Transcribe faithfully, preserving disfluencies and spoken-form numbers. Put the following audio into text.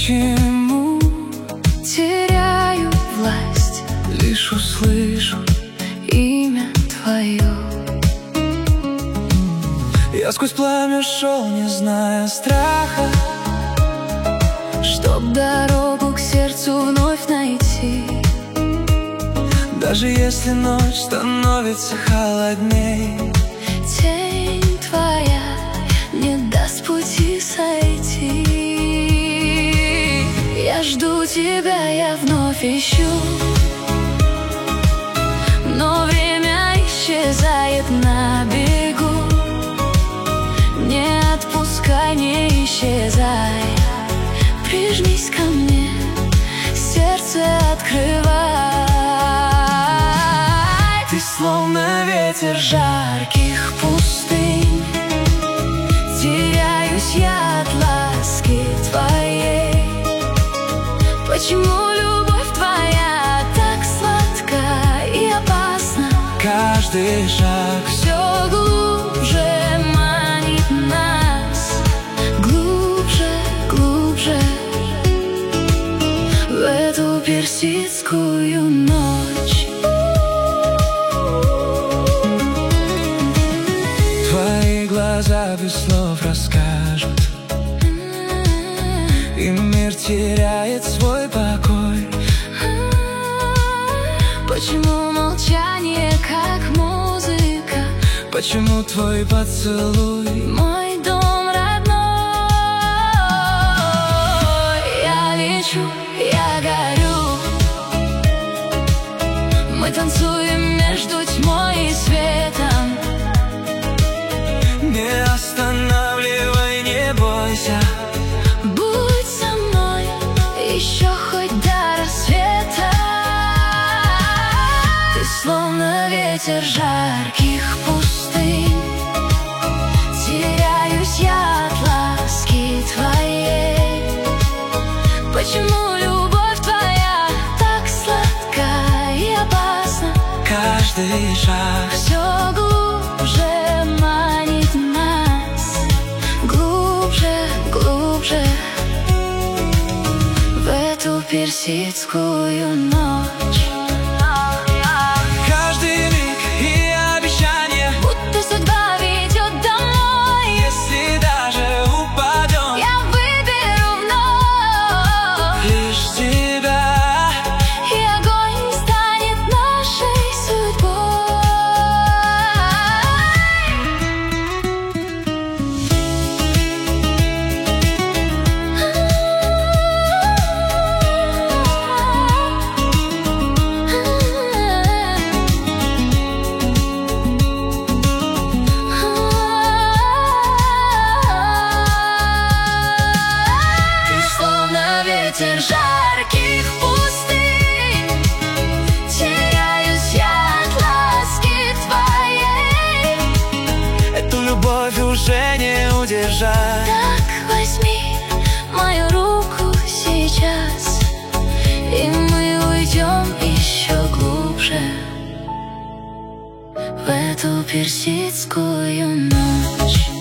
Почему теряю власть, лишь услышу имя твое? Я сквозь пламя шел, не зная страха, чтоб дорогу к сердцу вновь найти. Даже если ночь становится холодней, тень твоя не даст пути сойти. Я жду тебя, я вновь ищу, но время исчезает на бегу. Не отпускай, не исчезай, прижмись ко мне, сердце открывай. Ты словно ветер жарких пустынь, теряюсь я от ласки твоей. Почему любовь твоя так сладка и опасна? Каждый шаг все глубже манит нас, глубже, глубже в эту персидскую ночь. Твои глаза без слов расскажут, и мир теряет свой покой. Почему молчание как музыка? Почему твой поцелуй мой дом родной? Я лечу, я горю, мы танцуем между тьмой и светом. Не останавливай, не бойся, будь со мной еще хоть до рассвета. Ты словно ветер жарких пустынь, теряюсь я от ласки твоей. Почему любовь твоя так сладка и опасна? Каждый шаг все глубже манит нас, глубже, глубже в эту персидскую ночь. Каждый миг и обещание, будто судьба ведет домой. Если даже упадем, я выберу вновь лишь тебя, и огонь станет нашей судьбой. Ветер жарких пустынь, теряюсь я от ласки твоей. Эту любовь уже не удержать. Так возьми мою руку сейчас, и мы уйдем еще глубже в эту персидскую ночь.